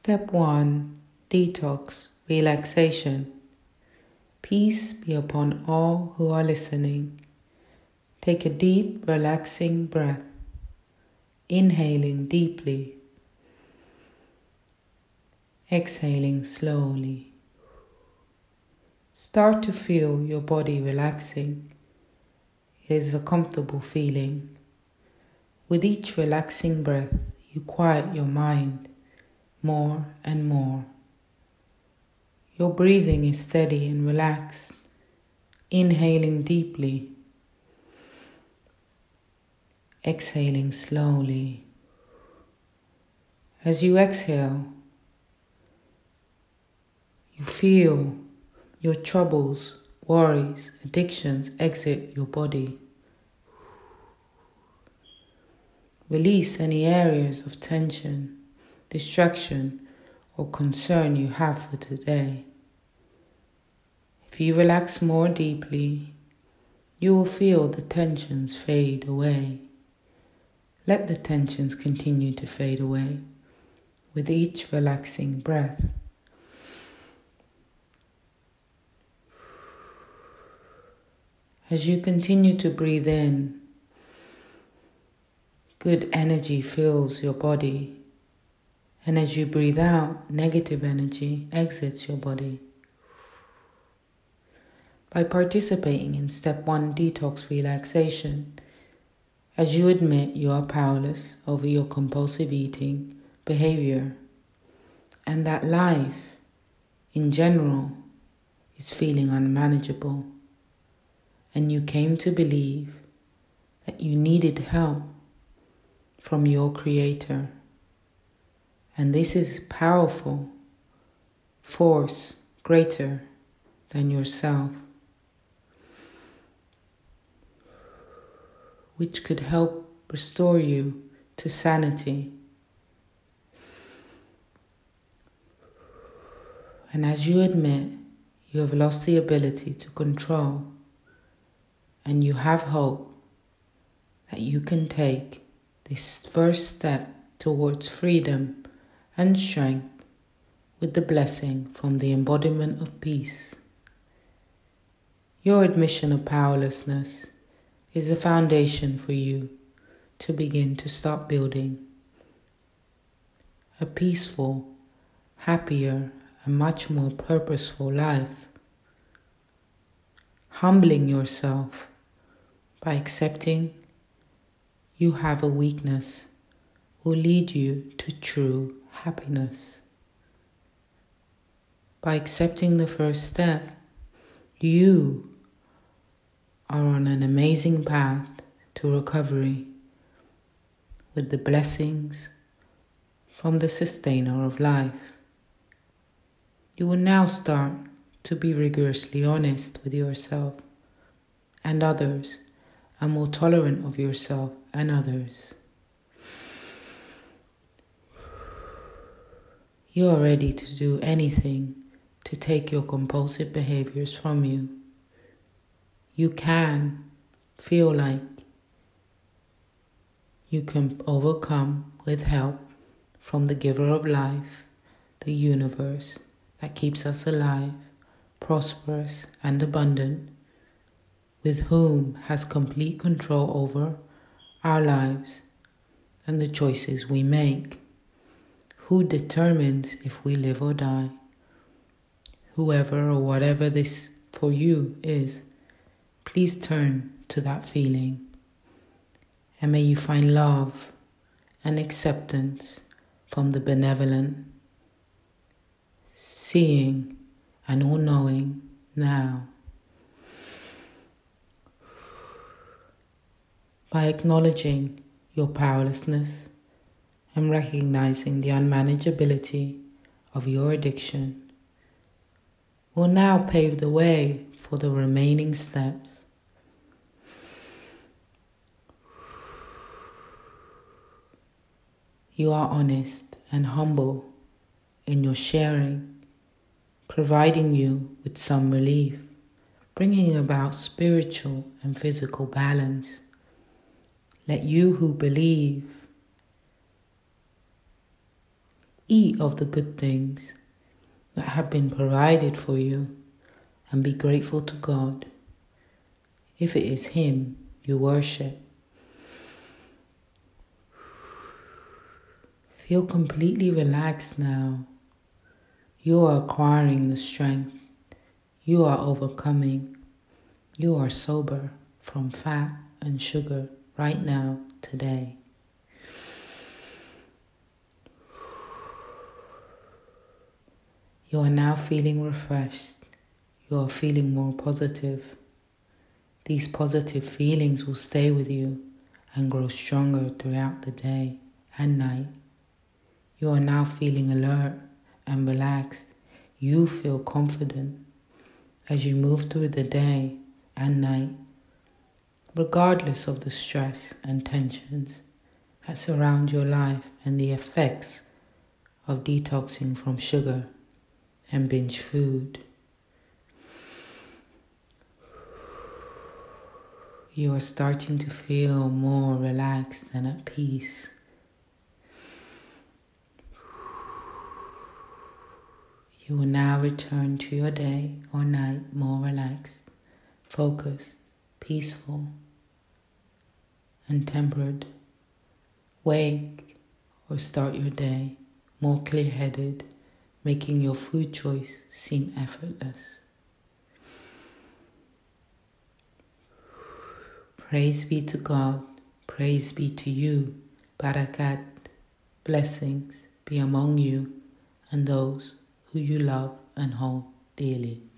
Step 1. Detox, relaxation. Peace be upon all who are listening. Take a deep, relaxing breath, inhaling deeply, exhaling slowly. Start to feel your body relaxing. It is a comfortable feeling. With each relaxing breath, you quiet your mind more and more. Your breathing is steady and relaxed, inhaling deeply, exhaling slowly. As you exhale, you feel your troubles, worries, addictions exit your body. Release any areas of tension, distraction, or concern you have for today. If you relax more deeply, you will feel the tensions fade away. Let the tensions continue to fade away with each relaxing breath. As you continue to breathe in, good energy fills your body. And as you breathe out, negative energy exits your body. By participating in Step 1 Detox Relaxation, as you admit you are powerless over your compulsive eating behavior, and that life, in general, is feeling unmanageable, and you came to believe that you needed help from your Creator. And this is powerful force greater than yourself, which could help restore you to sanity. And as you admit you have lost the ability to control, and you have hope that you can take this first step towards freedom and strength with the blessing from the embodiment of peace. Your admission of powerlessness is a foundation for you to begin to start building a peaceful, happier, and much more purposeful life. Humbling yourself by accepting you have a weakness will lead you to true happiness. By accepting the first step, you are on an amazing path to recovery with the blessings from the sustainer of life. You will now start to be rigorously honest with yourself and others, and more tolerant of yourself and others. You are ready to do anything to take your compulsive behaviors from you. You can feel like you can overcome with help from the giver of life, the universe that keeps us alive, prosperous and abundant, with whom has complete control over our lives and the choices we make. Who determines if we live or die? Whoever or whatever this for you is, please turn to that feeling, and may you find love and acceptance from the benevolent, seeing and all-knowing now. By acknowledging your powerlessness and recognizing the unmanageability of your addiction, will now pave the way for the remaining steps. You are honest and humble in your sharing, providing you with some relief, bringing about spiritual and physical balance. Let you who believe Eat of the good things that have been provided for you and be grateful to God. If it is Him you worship, feel completely relaxed now. You are acquiring the strength. You are overcoming. You are sober from fat and sugar right now, today. You are now feeling refreshed. You are feeling more positive. These positive feelings will stay with you and grow stronger throughout the day and night. You are now feeling alert and relaxed. You feel confident as you move through the day and night, regardless of the stress and tensions that surround your life and the effects of detoxing from sugar and binge food. You are starting to feel more relaxed and at peace. You will now return to your day or night more relaxed, focused, peaceful, and tempered. Wake or start your day more clear-headed, making your food choice seem effortless. Praise be to God, praise be to you, Barakat, blessings be among you and those who you love and hold dearly.